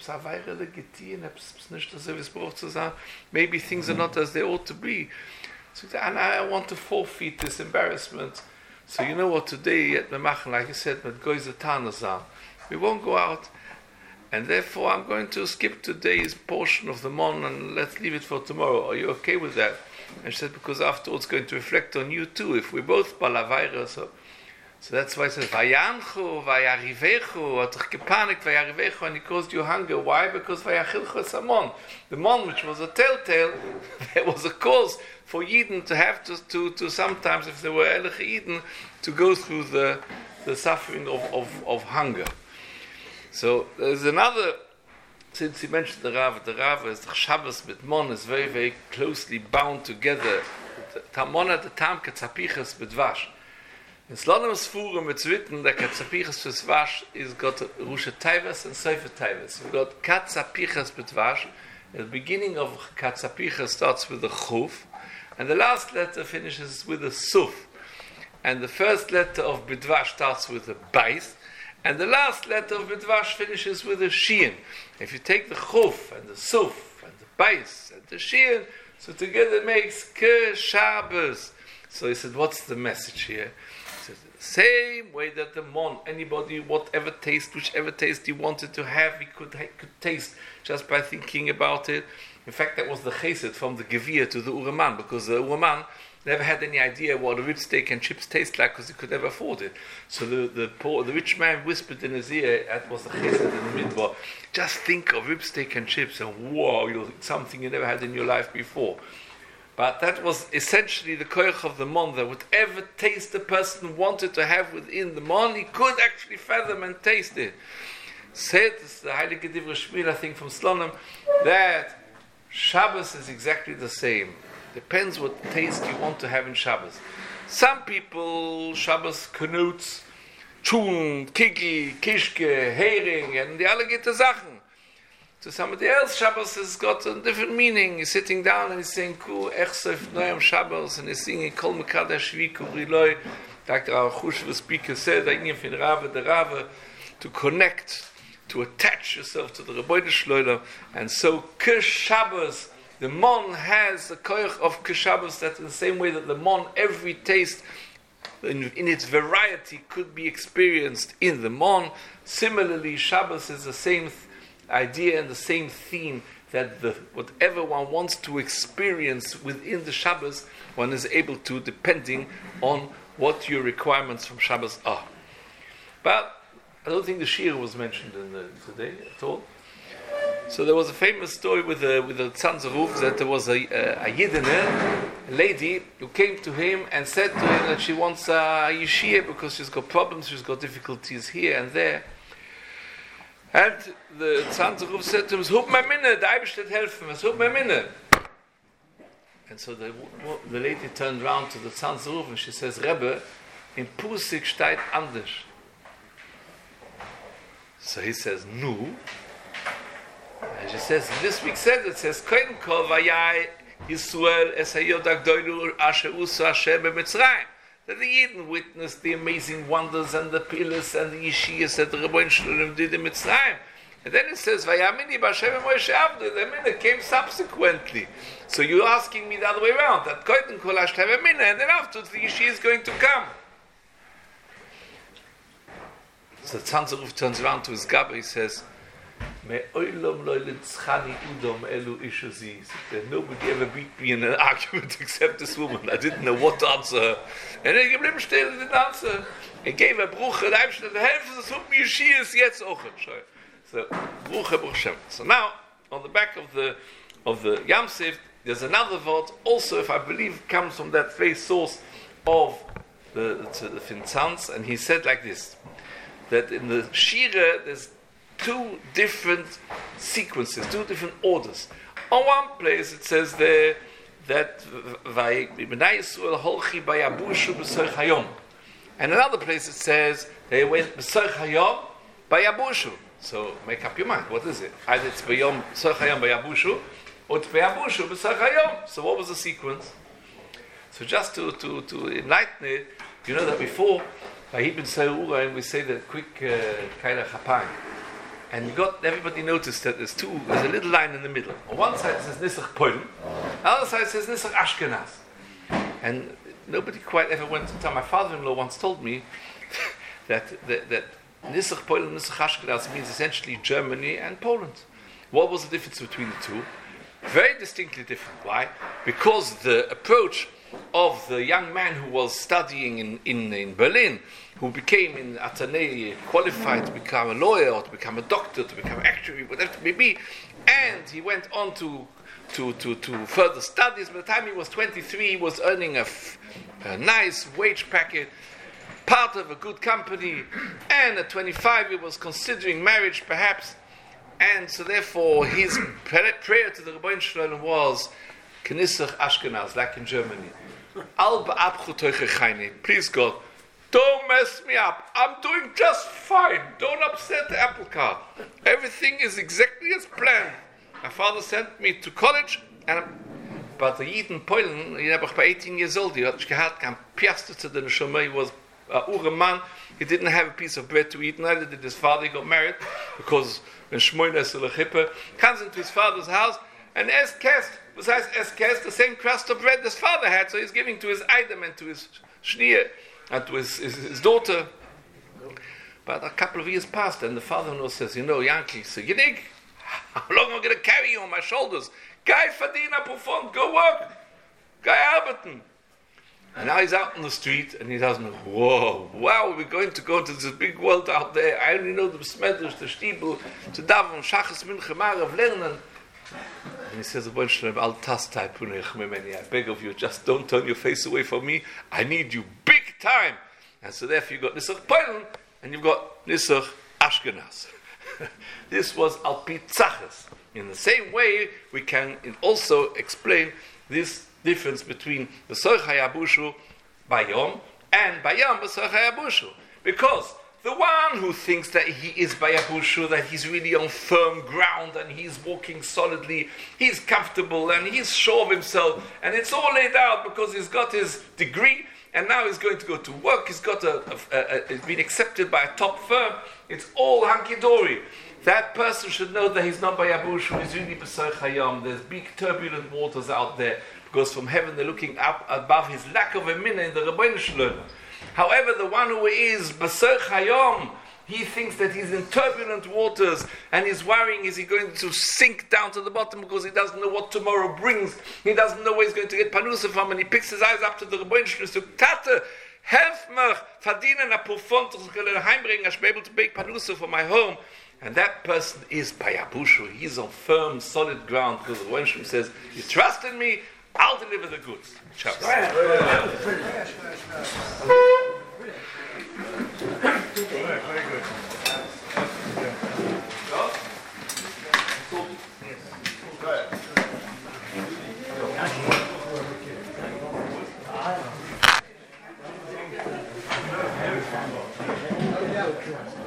Maybe things are not as they ought to be. So, and I want to forfeit this embarrassment. So you know what, today at the Machen, like I said, with Goizer Tanazan, we won't go out, and therefore I'm going to skip today's portion of the Mon and let's leave it for tomorrow. Are you okay with that? And she said, because afterwards it's going to reflect on you too, if we both balavayra. So, so that's why it says, Vayanchu, Vayarivechu, hat dich gepanikt, Vayarivechu, and he caused you hunger. Why? Because Vayachilcha Samon. The Mon, which was a telltale, there was a cause for Yidden to have to, to, to sometimes, if they were Elech Yidden, to go through the, the suffering of, of, of hunger. So there's another, since he mentioned the Rav, the Rav is the Shabbos with Mon is very, very closely bound together. Mon at the time Katzapichas with Vash. In Slonim Sfurim it's written that Katzapichas with Vash is got Rusha Taivas and Sefer Taivas. We've got Katzapichas with Vash. The beginning of Katzapichas starts with a Chuf, and the last letter finishes with a Suf. And the first letter of Bidvash starts with a Bais, and the last letter of Bidvash finishes with a Shein. If you take the Chuf and the Suf and the Bais and the Shein, so together it makes Ke Shabbos. So he said, what's the message here? He said, the same way that the Mon, anybody, whatever taste, whichever taste he wanted to have, he could, he could taste just by thinking about it. In fact, that was the chesed from the Gevir to the Ureman, because the Ureman never had any idea what a rib steak and chips taste like, because he could never afford it. So the the poor, the rich man whispered in his ear, that was the chesed in the midbar, just think of rib steak and chips, and wow, you'll something you never had in your life before. But that was essentially the koich of the Mon, that whatever taste the person wanted to have within the Mon, he could actually fathom and taste it. said the Heilige Divrei Shmuel, I think from Slonim, that Shabbos is exactly the same. Depends what taste you want to have in Shabbos. Some people, Shabbos connotes Tschun, Kiki, Kishke, Hering, and the alle gute Sachen. To somebody else, Shabbos has got a different meaning. He's sitting down and he's saying, Ku, Echsef, Noyam Shabbos, and he's singing, Kol Mekadesh, Viku, Riloi. Doctor Aruchush, the speaker, said, Ainif in Rave, the Rave, to connect, to attach yourself to the Rebbeinu Shloilo. And so, Kish Shabbos, the Mon has the koyach of Kish Shabbos, that in the same way that the Mon, every taste, in, in its variety, could be experienced in the Mon. Similarly, Shabbos is the same th- idea and the same theme, that the, whatever one wants to experience within the Shabbos, one is able to, depending on what your requirements from Shabbos are. But I don't think the Shir was mentioned in the, today at all. So there was a famous story with the with the Tzanzeruf, that there was a a, a Yidene, a lady, who came to him and said to him that she wants a yeshia because she's got problems, she's got difficulties here and there. And the Tzanzeruf said to him, "Hub my minne, the Eibishtet helfen, was hub my minne." And so the the lady turned around to the Tzanzeruf and she says, "Rebbe, in Pusik steht anders." So he says, "Nu." And she says, this week said it says, "Koin kol vayai Yisrael es hayodak doilu asher usa Hashem b'Mitzrayim." That the Yidden witnessed the amazing wonders and the pillars and the yeshiyas that the Rebbeinu Shalom did in Mitzrayim. And then it says, "Vayamini b'Hashem Moshe Avdu." The minute came subsequently. So you're asking me the other way around, that Koin kol Hashem minute, and then afterwards the yeshiyah is going to come. So Tzanzeruf turns around to his Gabba, he says, Nobody ever beat me in an argument except this woman. I didn't know what to answer her. And then he didn't answer. He gave a bruche, the Eibishter, the helfen, das hub mir Yeshiyas jetzt auch. So, bruche, bruche. So now, on the back of the of the Yam Sif, there's another word, also, if I believe, comes from that very source of the, the, the Fintzans, and he said like this, that in the Shira, there's two different sequences, two different orders. On one place it says there that and another place it says they went bayabushu. So make up your mind, what is it? Either it's bayom bayabushu or it's bayabushu b'saychayom. So what was the sequence? So just to, to, to enlighten it, you know that before by Ibn Sayura we say that quick kaila chapang. And you got, everybody noticed that there's two, there's a little line in the middle. On one side it says Nisach Polen, on the other side it says Nisach Ashkenaz. And nobody quite ever went to tell. My father-in-law once told me that, that, that Nisach Polen and Nisach Ashkenaz means essentially Germany and Poland. What was the difference between the two? Very distinctly different. Why? Because the approach of the young man who was studying in, in, in Berlin, who became in Atenei qualified to become a lawyer or to become a doctor, to become an actuary, whatever it may be, and he went on to to, to, to further studies. By the time he was twenty-three, he was earning a, f- a nice wage packet, part of a good company, and at twenty-five he was considering marriage perhaps, and so therefore his prayer to the Rebbeinu Shalom was Knisach Ashkenaz, like in Germany. Al ba'abchu toiche chayni. Please God, don't mess me up. I'm doing just fine. Don't upset the apple cart. Everything is exactly as planned. My father sent me to college, and I'm, but the Yid in Poland, he was eighteen years old. He had gehad, kam piaster to the neshama. He was a ure man. He didn't have a piece of bread to eat. Neither did his father. He got married because when Shmoyne is a chippe, comes into his father's house and es kest. Besides es kest, the same crust of bread his father had, so he's giving to his Eidem and to his Shnier and to his, his, his daughter. But a couple of years passed, and the father-in-law says, you know, Yankee, so you think, how long am I going to carry you on my shoulders? Guy Fadina Pufon, go work. Guy Alberton. And now he's out in the street, and he doesn't know, whoa, wow, we're going to go to this big world out there. I only know the Smedrish, the Stiebel, to Davon, Shachas Mincha Marav, Lernen. And he says, I beg of you, just don't turn your face away from me. I need you big time. And so therefore you've got Nisach Polen and you've got Nisach Ashkenaz. This was al pi tzachas. In the same way, we can also explain this difference between B'soich hayabushu bayom and bayom B'soich hayabushu. Because the one who thinks that he is bayabushu, that he's really on firm ground and he's walking solidly, he's comfortable and he's sure of himself, and it's all laid out because he's got his degree and now he's going to go to work, he's got a, a, a, a he's been accepted by a top firm, it's all hunky-dory. That person should know that he's not bayabushu, he's really b'soich hayam. There's big turbulent waters out there because from heaven they're looking up above his lack of a minna in the Rebbeinu Shalom. However, the one who is B'soich Hayom, he thinks that he's in turbulent waters and he's worrying, is he going to sink down to the bottom because he doesn't know what tomorrow brings. He doesn't know where he's going to get panusa from, and he picks his eyes up to the Rebbeinu Shalom. So, Tate, help me, verdienen a pufon, to heimbringen, I should be able to bake panusa for my home. And that person is Bayabushu. He's on firm, solid ground because the Rebbeinu Shalom says, you trust in me, I'll deliver the goods. Shabbos. Very good.